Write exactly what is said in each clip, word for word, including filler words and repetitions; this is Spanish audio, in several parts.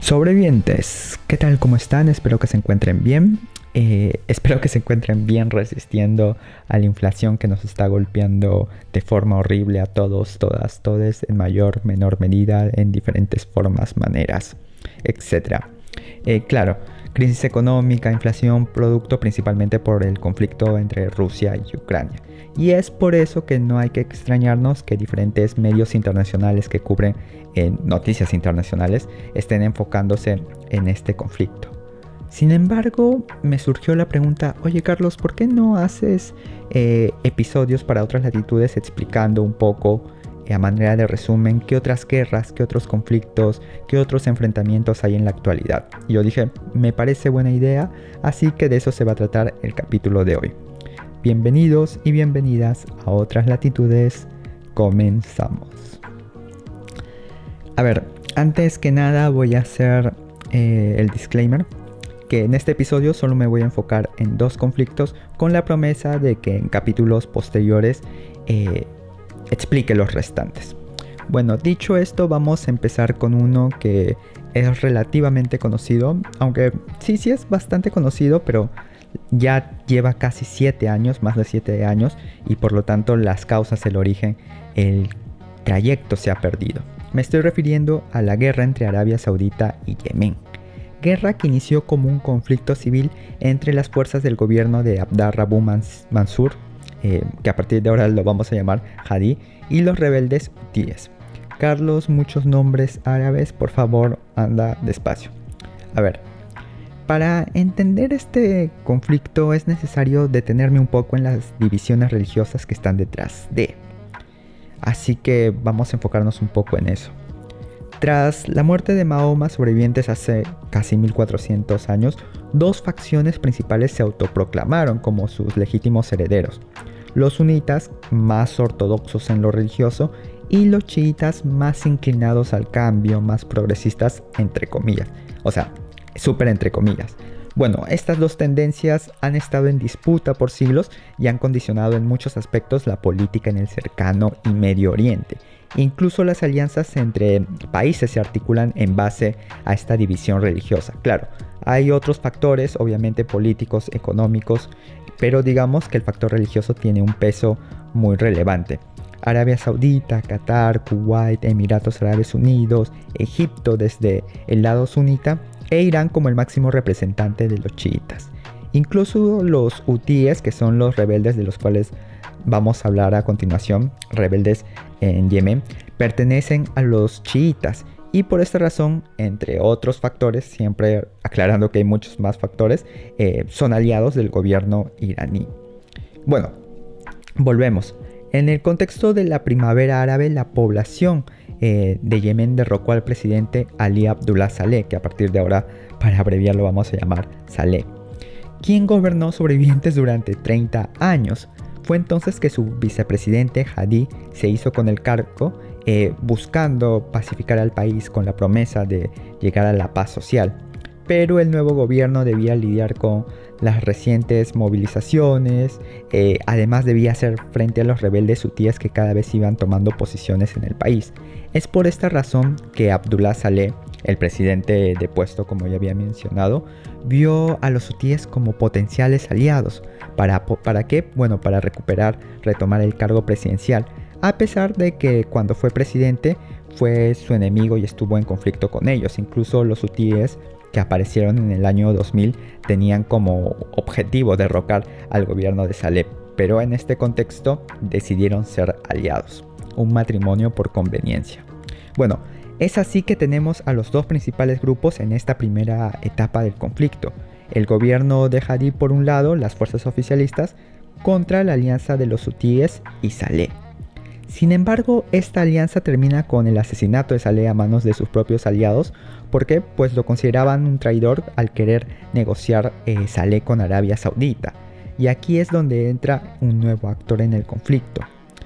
Sobrevivientes, ¿qué tal? ¿Cómo están? Espero que se encuentren bien. Eh, espero que se encuentren bien resistiendo a la inflación que nos está golpeando de forma horrible a todos, todas, todes, en mayor, menor medida, en diferentes formas, maneras, etcétera. Eh, claro, crisis económica, inflación, producto principalmente por el conflicto entre Rusia y Ucrania. Y es por eso que no hay que extrañarnos que diferentes medios internacionales que cubren eh, noticias internacionales estén enfocándose en este conflicto. Sin embargo, me surgió la pregunta, oye Carlos, ¿por qué no haces eh, episodios para otras latitudes explicando un poco, eh, a manera de resumen, qué otras guerras, qué otros conflictos, qué otros enfrentamientos hay en la actualidad? Y yo dije, me parece buena idea, así que de eso se va a tratar el capítulo de hoy. Bienvenidos y bienvenidas a Otras Latitudes, comenzamos. A ver, antes que nada voy a hacer eh, el disclaimer, que en este episodio solo me voy a enfocar en dos conflictos con la promesa de que en capítulos posteriores eh, explique los restantes. Bueno, dicho esto, vamos a empezar con uno que es relativamente conocido, aunque sí, sí es bastante conocido, pero ya lleva casi siete años, más de siete años, y por lo tanto las causas, el origen, el trayecto se ha perdido. Me estoy refiriendo a la guerra entre Arabia Saudita y Yemen. Guerra que inició como un conflicto civil entre las fuerzas del gobierno de Abd Rabbu Mansur, eh, que a partir de ahora lo vamos a llamar Hadi, y los rebeldes hutíes. Carlos, muchos nombres árabes, por favor, anda despacio. A ver, para entender este conflicto es necesario detenerme un poco en las divisiones religiosas que están detrás de. Así que vamos a enfocarnos un poco en eso. Tras la muerte de Mahoma, sobrevivientes hace casi mil cuatrocientos años, dos facciones principales se autoproclamaron como sus legítimos herederos. Los sunitas, más ortodoxos en lo religioso, y los chiitas, más inclinados al cambio, más progresistas, entre comillas. O sea, súper entre comillas. Bueno, estas dos tendencias han estado en disputa por siglos y han condicionado en muchos aspectos la política en el cercano y Medio Oriente. Incluso las alianzas entre países se articulan en base a esta división religiosa. Claro, hay otros factores, obviamente políticos, económicos, pero digamos que el factor religioso tiene un peso muy relevante. Arabia Saudita, Qatar, Kuwait, Emiratos Árabes Unidos, Egipto desde el lado sunita, e Irán como el máximo representante de los chiitas. Incluso los hutíes, que son los rebeldes de los cuales vamos a hablar a continuación, rebeldes en Yemen, pertenecen a los chiitas y por esta razón, entre otros factores, siempre aclarando que hay muchos más factores, eh, son aliados del gobierno iraní. Bueno, volvemos. En el contexto de la primavera árabe, la población eh, de Yemen derrocó al presidente Ali Abdullah Saleh, que a partir de ahora, para abreviarlo, vamos a llamar Saleh, quien gobernó sobrevivientes durante treinta años. Fue entonces que su vicepresidente Hadi se hizo con el cargo, eh, buscando pacificar al país con la promesa de llegar a la paz social. Pero el nuevo gobierno debía lidiar con las recientes movilizaciones, eh, además debía hacer frente a los rebeldes hutíes que cada vez iban tomando posiciones en el país. Es por esta razón que Abdullah Saleh, el presidente depuesto como ya había mencionado, vio a los hutíes como potenciales aliados. ¿Para, ¿Para qué? Bueno, para recuperar, retomar el cargo presidencial, a pesar de que cuando fue presidente fue su enemigo y estuvo en conflicto con ellos. Incluso los hutíes que aparecieron en el año dos mil tenían como objetivo derrocar al gobierno de Saleh, pero en este contexto decidieron ser aliados, un matrimonio por conveniencia. Bueno, es así que tenemos a los dos principales grupos en esta primera etapa del conflicto: el gobierno de Hadi por un lado, las fuerzas oficialistas, contra la alianza de los hutíes y Saleh. Sin embargo, esta alianza termina con el asesinato de Saleh a manos de sus propios aliados. ¿Por qué? Pues lo consideraban un traidor al querer negociar eh, Saleh con Arabia Saudita. Y aquí es donde entra un nuevo actor en el conflicto.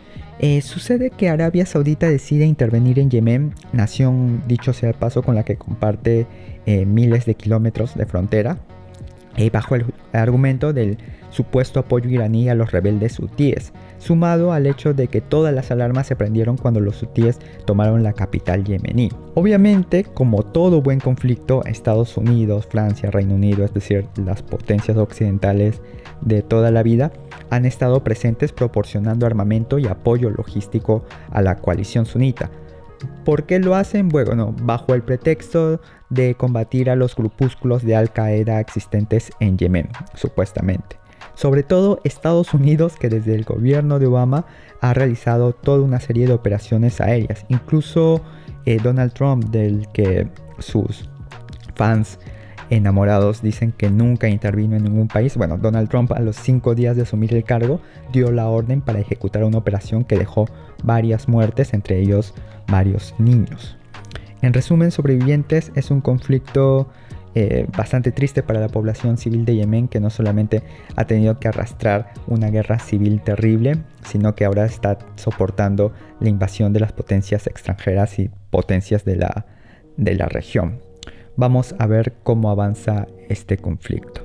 Eh, sucede que Arabia Saudita decide intervenir en Yemen, nación, dicho sea de paso, con la que comparte eh, miles de kilómetros de frontera. eh, bajo el argumento del supuesto apoyo iraní a los rebeldes hutíes, sumado al hecho de que todas las alarmas se prendieron cuando los hutíes tomaron la capital yemení. Obviamente, como todo buen conflicto, Estados Unidos, Francia, Reino Unido, es decir, las potencias occidentales de toda la vida, han estado presentes proporcionando armamento y apoyo logístico a la coalición sunita. ¿Por qué lo hacen? Bueno, bajo el pretexto de combatir a los grupúsculos de Al-Qaeda existentes en Yemen, supuestamente. Sobre todo Estados Unidos, que desde el gobierno de Obama ha realizado toda una serie de operaciones aéreas. Incluso eh, Donald Trump, del que sus fans enamorados dicen que nunca intervino en ningún país. Bueno, Donald Trump, a los cinco días de asumir el cargo, dio la orden para ejecutar una operación que dejó varias muertes, entre ellos varios niños. En resumen, Sobrevivientes es un conflicto eh, bastante triste para la población civil de Yemen, que no solamente ha tenido que arrastrar una guerra civil terrible, sino que ahora está soportando la invasión de las potencias extranjeras y potencias de la, de la región. Vamos a ver cómo avanza este conflicto.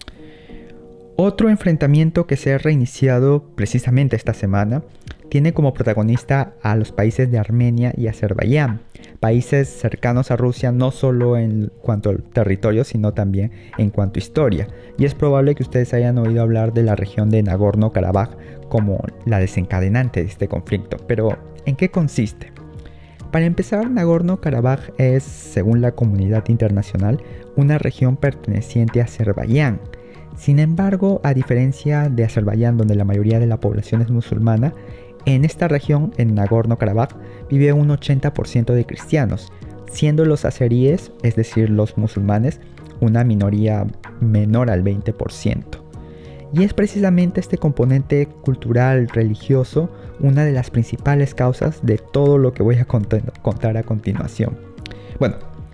Otro enfrentamiento que se ha reiniciado precisamente esta semana tiene como protagonista a los países de Armenia y Azerbaiyán, países cercanos a Rusia no solo en cuanto al territorio, sino también en cuanto a historia. Y es probable que ustedes hayan oído hablar de la región de Nagorno-Karabaj como la desencadenante de este conflicto. Pero, ¿en qué consiste? Para empezar, Nagorno-Karabaj es, según la comunidad internacional, una región perteneciente a Azerbaiyán. Sin embargo, a diferencia de Azerbaiyán, donde la mayoría de la población es musulmana, en esta región, en Nagorno-Karabaj, vive un ochenta por ciento de cristianos, siendo los azeríes, es decir, los musulmanes, una minoría menor al veinte por ciento. Y es precisamente este componente cultural, religioso, una de las principales causas de todo lo que voy a contar a continuación. Bueno,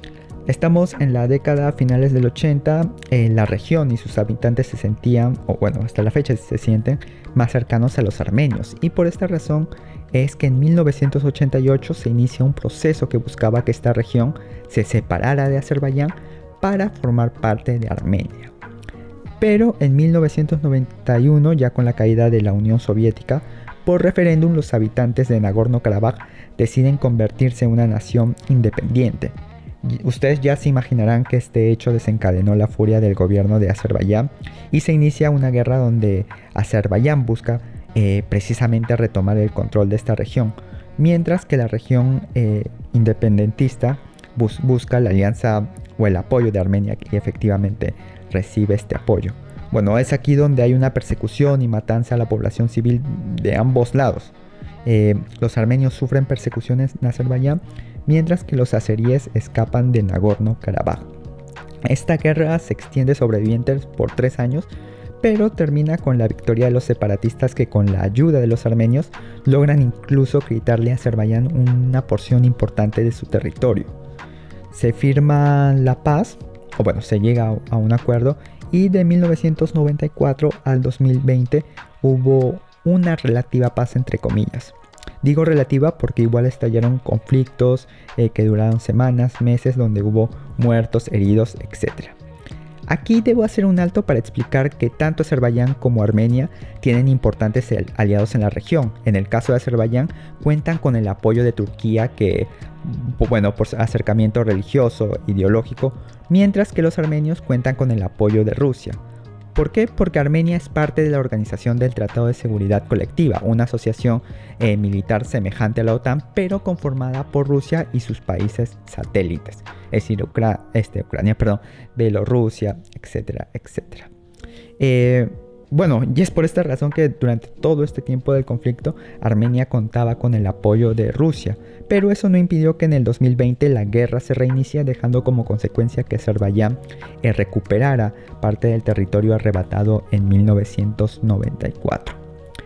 estamos en la década finales del ochenta, eh, la región y sus habitantes se sentían, o bueno, hasta la fecha se sienten más cercanos a los armenios, y por esta razón es que en mil novecientos ochenta y ocho se inicia un proceso que buscaba que esta región se separara de Azerbaiyán para formar parte de Armenia. Pero en mil novecientos noventa y uno, ya con la caída de la Unión Soviética, por referéndum los habitantes de Nagorno-Karabaj deciden convertirse en una nación independiente. Ustedes ya se imaginarán que este hecho desencadenó la furia del gobierno de Azerbaiyán y se inicia una guerra donde Azerbaiyán busca eh, precisamente retomar el control de esta región, mientras que la región eh, independentista bus busca la alianza o el apoyo de Armenia, y efectivamente recibe este apoyo. Bueno, es aquí donde hay una persecución y matanza a la población civil de ambos lados. Eh, los armenios sufren persecuciones en Azerbaiyán, mientras que los azeríes escapan de Nagorno-Karabaj. Esta guerra se extiende sobre Sobrevivientes por tres años, pero termina con la victoria de los separatistas, que con la ayuda de los armenios logran incluso quitarle a Azerbaiyán una porción importante de su territorio. Se firma la paz, o bueno, se llega a un acuerdo, y de mil novecientos noventa y cuatro al dos mil veinte hubo una relativa paz entre comillas. Digo relativa porque igual estallaron conflictos eh, que duraron semanas, meses, donde hubo muertos, heridos, etcétera. Aquí debo hacer un alto para explicar que tanto Azerbaiyán como Armenia tienen importantes aliados en la región. En el caso de Azerbaiyán cuentan con el apoyo de Turquía, que, bueno, por acercamiento religioso, ideológico, mientras que los armenios cuentan con el apoyo de Rusia. ¿Por qué? Porque Armenia es parte de la Organización del Tratado de Seguridad Colectiva, una asociación eh, militar semejante a la OTAN, pero conformada por Rusia y sus países satélites, es decir, Ucra este, Ucrania, perdón, Bielorrusia, etcétera, etcétera. Eh, bueno, y es por esta razón que durante todo este tiempo del conflicto, Armenia contaba con el apoyo de Rusia, pero eso no impidió que en el dos mil veinte la guerra se reinicie, dejando como consecuencia que Azerbaiyán eh, recuperara parte del territorio arrebatado en mil novecientos noventa y cuatro.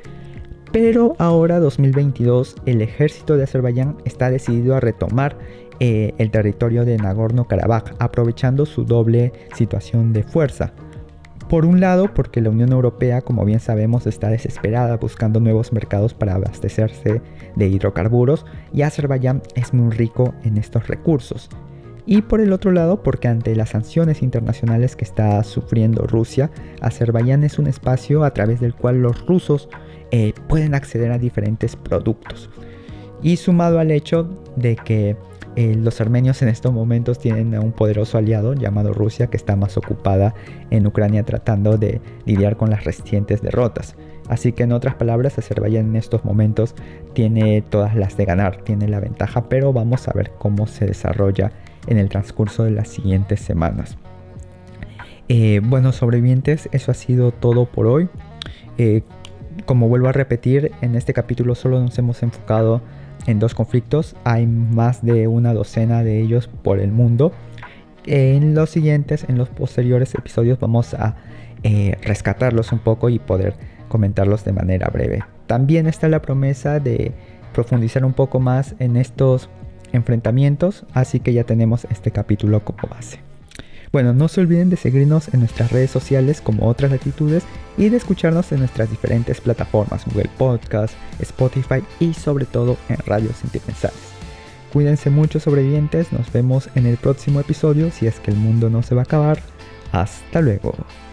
Pero ahora, dos mil veintidós, el ejército de Azerbaiyán está decidido a retomar eh, el territorio de Nagorno-Karabaj, aprovechando su doble situación de fuerza. Por un lado, porque la Unión Europea, como bien sabemos, está desesperada buscando nuevos mercados para abastecerse de hidrocarburos, y Azerbaiyán es muy rico en estos recursos. Y por el otro lado, porque ante las sanciones internacionales que está sufriendo Rusia, Azerbaiyán es un espacio a través del cual los rusos eh, pueden acceder a diferentes productos. Y sumado al hecho de que eh, los armenios en estos momentos tienen a un poderoso aliado llamado Rusia, que está más ocupada en Ucrania tratando de lidiar con las recientes derrotas. Así que en otras palabras, Azerbaiyán en estos momentos tiene todas las de ganar, tiene la ventaja, pero vamos a ver cómo se desarrolla en el transcurso de las siguientes semanas. Eh, bueno, sobrevivientes, eso ha sido todo por hoy. Eh, como vuelvo a repetir, en este capítulo solo nos hemos enfocado en dos conflictos, hay más de una docena de ellos por el mundo. En los siguientes, en los posteriores episodios vamos a eh, rescatarlos un poco y poder comentarlos de manera breve. También está la promesa de profundizar un poco más en estos enfrentamientos, así que ya tenemos este capítulo como base. Bueno, no se olviden de seguirnos en nuestras redes sociales como Otras Latitudes y de escucharnos en nuestras diferentes plataformas, Google Podcast, Spotify y sobre todo en Radio Sentimentales. Cuídense mucho, sobrevivientes, nos vemos en el próximo episodio si es que el mundo no se va a acabar. Hasta luego.